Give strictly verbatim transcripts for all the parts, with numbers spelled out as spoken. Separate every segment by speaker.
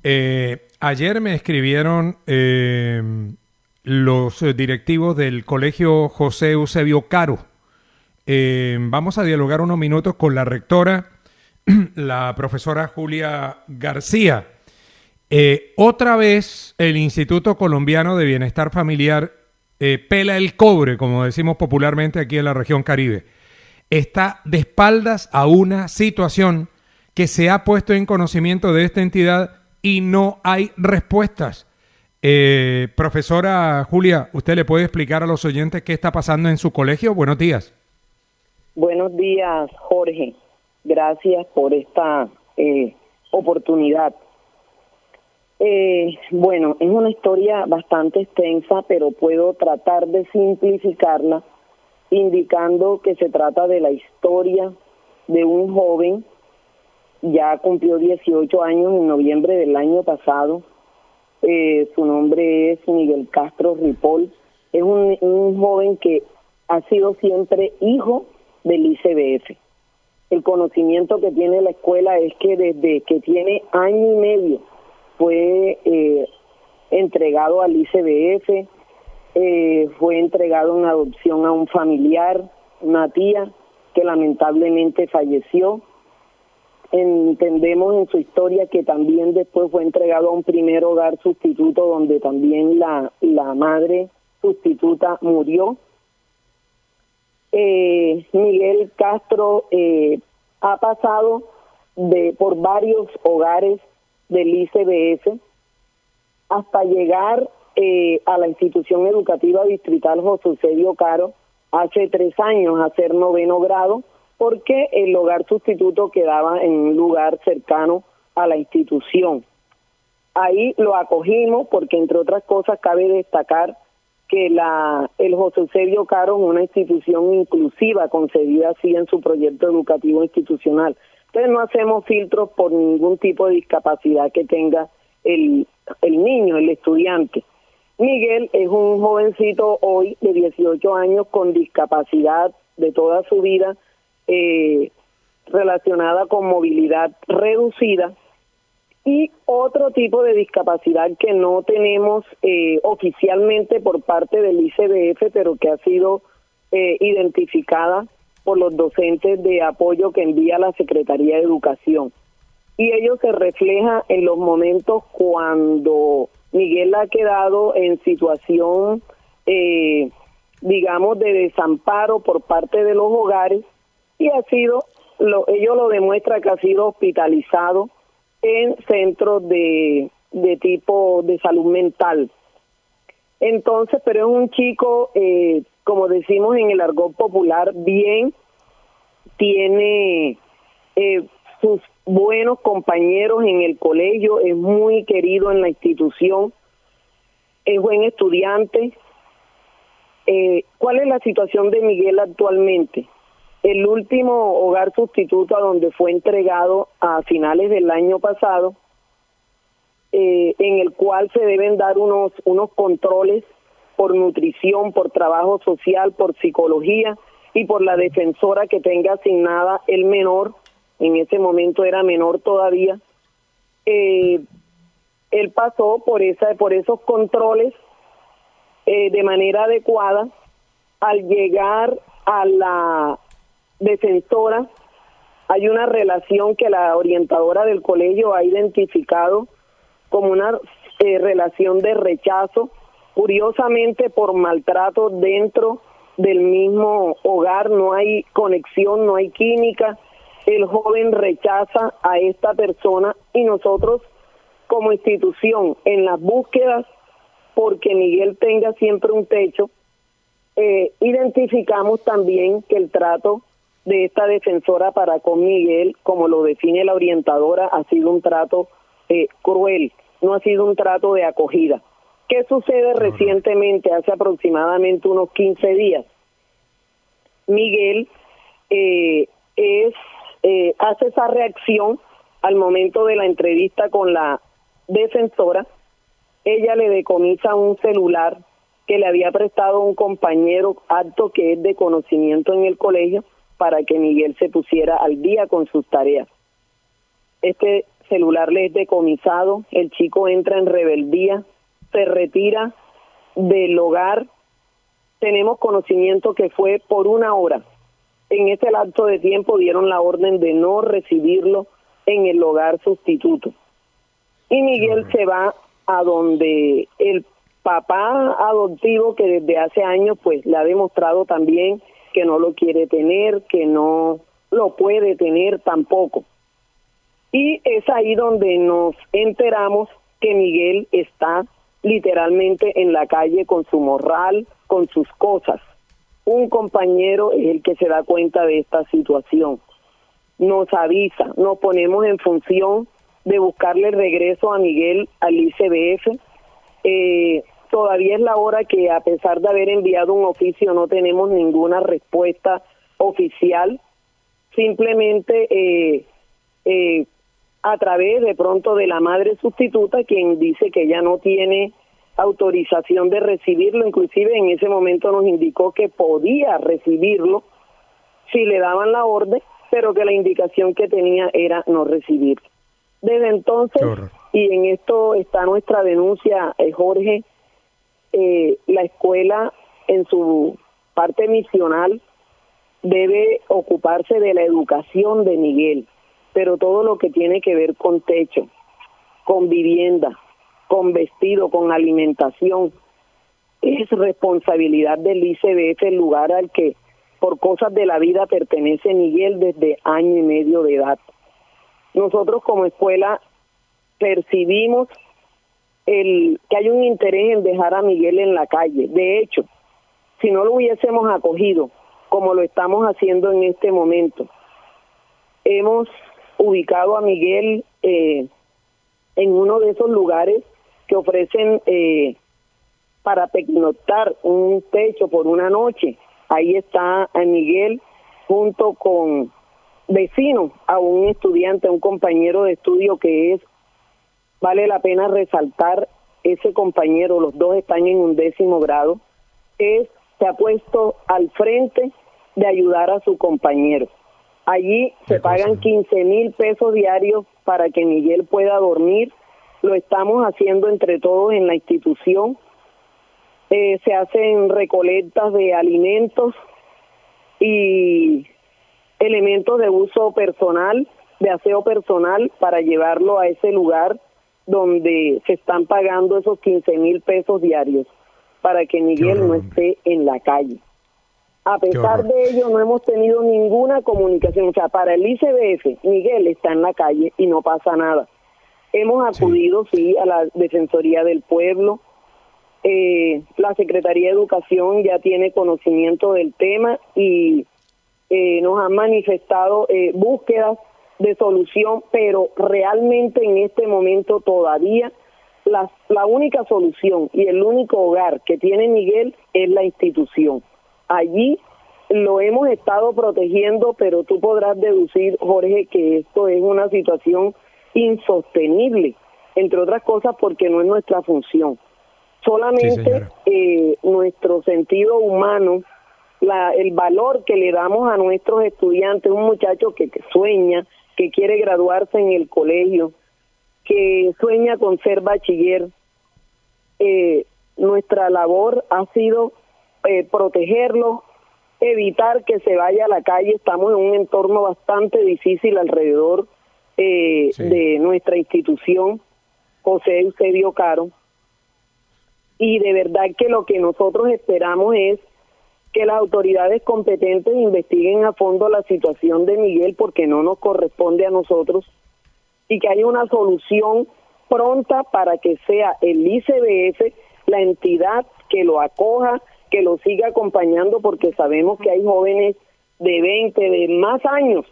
Speaker 1: Eh, ayer me escribieron eh, los directivos del Colegio José Eusebio Caro. Eh, vamos a dialogar unos minutos con la rectora, la profesora Julia García. Eh, otra vez el Instituto Colombiano de Bienestar Familiar eh, pela el cobre, como decimos popularmente aquí en la región Caribe. Está de espaldas a una situación que se ha puesto en conocimiento de esta entidad y no hay respuestas. Eh, profesora Julia, ¿usted le puede explicar a los oyentes qué está pasando en su colegio? Buenos días.
Speaker 2: Buenos días, Jorge. Gracias por esta eh, oportunidad. Eh, bueno, es una historia bastante extensa, pero puedo tratar de simplificarla, indicando que se trata de la historia de un joven, ya cumplió dieciocho años en noviembre del año pasado. Eh, su nombre es Miguel Castro Ripoll. Es un, un joven que ha sido siempre hijo del I C B F. El conocimiento que tiene la escuela es que desde que tiene año y medio fue eh, entregado al I C B F, eh, fue entregado en adopción a un familiar, una tía que lamentablemente falleció. Entendemos en su historia que también después fue entregado a un primer hogar sustituto donde también la, la madre sustituta murió. Eh, Miguel Castro eh, ha pasado de por varios hogares del I C B F hasta llegar eh, a la institución educativa distrital José Eusebio Caro hace tres años a hacer noveno grado, porque el hogar sustituto quedaba en un lugar cercano a la institución. Ahí lo acogimos porque, entre otras cosas, cabe destacar que la el José Eusebio Caro es una institución inclusiva, concebida así en su proyecto educativo institucional. Entonces no hacemos filtros por ningún tipo de discapacidad que tenga el, el niño, el estudiante. Miguel es un jovencito hoy de dieciocho años con discapacidad de toda su vida, eh, relacionada con movilidad reducida, y otro tipo de discapacidad que no tenemos eh, oficialmente por parte del I C B F, pero que ha sido eh, identificada por los docentes de apoyo que envía la Secretaría de Educación. Y ello se refleja en los momentos cuando Miguel ha quedado en situación, eh, digamos, de desamparo por parte de los hogares, y ha sido, lo, ello lo demuestra que ha sido hospitalizado en centros de, de tipo de salud mental. Entonces, pero es un chico, eh, como decimos en el argot popular, bien, tiene eh, sus buenos compañeros en el colegio, es muy querido en la institución, es buen estudiante. Eh, ¿Cuál es la situación de Miguel actualmente? El último hogar sustituto a donde fue entregado a finales del año pasado, eh, en el cual se deben dar unos, unos controles por nutrición, por trabajo social, por psicología y por la defensora que tenga asignada el menor. En ese momento era menor todavía. Eh, él pasó por, esa, por esos controles eh, de manera adecuada. Al llegar a la defensora, hay una relación que la orientadora del colegio ha identificado como una eh, relación de rechazo, curiosamente por maltrato dentro del mismo hogar. No hay conexión, no hay química. El joven rechaza a esta persona y nosotros como institución en las búsquedas porque Miguel tenga siempre un techo, eh, identificamos también que el trato de esta defensora para con Miguel, como lo define la orientadora, ha sido un trato eh, cruel, no ha sido un trato de acogida. ¿Qué sucede uh-huh. recientemente, hace aproximadamente unos quince días? Miguel eh, es eh, hace esa reacción al momento de la entrevista con la defensora. Ella le decomisa un celular que le había prestado un compañero apto que es de conocimiento en el colegio para que Miguel se pusiera al día con sus tareas. Este celular le es decomisado, el chico entra en rebeldía, se retira del hogar. Tenemos conocimiento que fue por una hora. En ese lapso de tiempo dieron la orden de no recibirlo en el hogar sustituto. Y Miguel se va a donde el papá adoptivo, que desde hace años pues le ha demostrado también que no lo quiere tener, que no lo puede tener tampoco. Y es ahí donde nos enteramos que Miguel está literalmente en la calle con su morral, con sus cosas. Un compañero es el que se da cuenta de esta situación. Nos avisa, nos ponemos en función de buscarle regreso a Miguel al I C B F. Eh, todavía es la hora que, a pesar de haber enviado un oficio, no tenemos ninguna respuesta oficial. Simplemente eh, eh, a través de pronto de la madre sustituta, quien dice que ya no tiene autorización de recibirlo. Inclusive en ese momento nos indicó que podía recibirlo si le daban la orden, pero que la indicación que tenía era no recibirlo. Desde entonces, y en esto está nuestra denuncia, eh, Jorge, eh, la escuela en su parte misional debe ocuparse de la educación de Miguel, pero todo lo que tiene que ver con techo, con vivienda, con vestido, con alimentación, es responsabilidad del I C B F, el lugar al que por cosas de la vida pertenece Miguel desde año y medio de edad. Nosotros como escuela percibimos el que hay un interés en dejar a Miguel en la calle. De hecho, si no lo hubiésemos acogido como lo estamos haciendo en este momento, hemos ubicado a Miguel eh, en uno de esos lugares que ofrecen eh, para pernoctar un techo por una noche. Ahí está a Miguel junto con vecino a un estudiante, a un compañero de estudio que es, vale la pena resaltar, ese compañero, los dos están en un décimo grado, es, se ha puesto al frente de ayudar a su compañero. Allí se pagan quince mil pesos diarios para que Miguel pueda dormir. Lo estamos haciendo entre todos en la institución. Eh, se hacen recolectas de alimentos y elementos de uso personal, de aseo personal, para llevarlo a ese lugar donde se están pagando esos quince mil pesos diarios para que Miguel horror, no esté en la calle. A pesar de ello, no hemos tenido ninguna comunicación. O sea, para el I C B F, Miguel está en la calle y no pasa nada. Hemos acudido, sí, sí a la Defensoría del Pueblo. Eh, la Secretaría de Educación ya tiene conocimiento del tema y eh, nos han manifestado eh, búsquedas de solución, pero realmente en este momento todavía la, la única solución y el único hogar que tiene Miguel es la institución. Allí lo hemos estado protegiendo, pero tú podrás deducir, Jorge, que esto es una situación insostenible, entre otras cosas porque no es nuestra función. Solamente sí, eh, nuestro sentido humano, la, el valor que le damos a nuestros estudiantes, un muchacho que, que sueña, que quiere graduarse en el colegio, que sueña con ser bachiller. Eh, nuestra labor ha sido eh, protegerlo, evitar que se vaya a la calle. Estamos en un entorno bastante difícil alrededor eh, sí. de nuestra institución, José Eusebio Caro, y de verdad que lo que nosotros esperamos es que las autoridades competentes investiguen a fondo la situación de Miguel, porque no nos corresponde a nosotros, y que haya una solución pronta para que sea el I C B F la entidad que lo acoja, que lo siga acompañando, porque sabemos que hay jóvenes de veinte, de más años.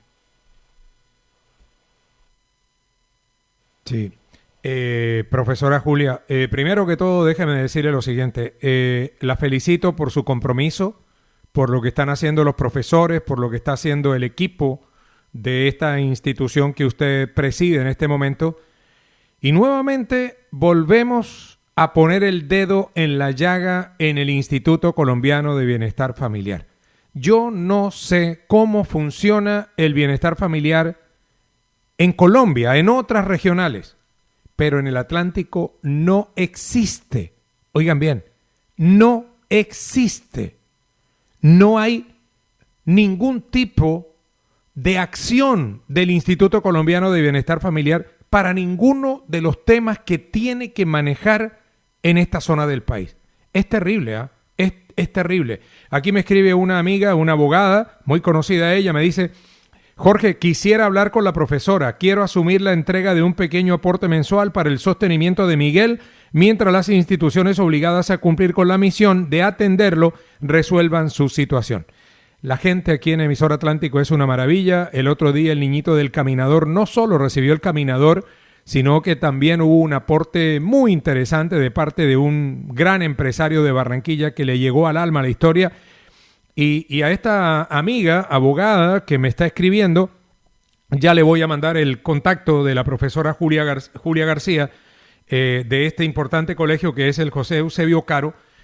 Speaker 1: Sí. Eh, profesora Julia, eh, primero que todo déjeme decirle lo siguiente, eh, la felicito por su compromiso, por lo que están haciendo los profesores, por lo que está haciendo el equipo de esta institución que usted preside en este momento, y nuevamente volvemos a poner el dedo en la llaga en el Instituto Colombiano de Bienestar Familiar. Yo no sé cómo funciona el bienestar familiar en Colombia, en otras regionales, pero en el Atlántico no existe. Oigan bien, no existe. No hay ningún tipo de acción del Instituto Colombiano de Bienestar Familiar para ninguno de los temas que tiene que manejar en esta zona del país. Es terrible, ¿ah? ¿eh? Es, es terrible. Aquí me escribe una amiga, una abogada, muy conocida ella, me dice: Jorge, quisiera hablar con la profesora. Quiero asumir la entrega de un pequeño aporte mensual para el sostenimiento de Miguel, mientras las instituciones obligadas a cumplir con la misión de atenderlo resuelvan su situación. La gente aquí en Emisor Atlántico es una maravilla. El otro día el niñito del caminador no solo recibió el caminador, sino que también hubo un aporte muy interesante de parte de un gran empresario de Barranquilla que le llegó al alma la historia. Y, y a esta amiga, abogada, que me está escribiendo, ya le voy a mandar el contacto de la profesora Julia, Gar- Julia García, eh, de este importante colegio que es el José Eusebio Caro,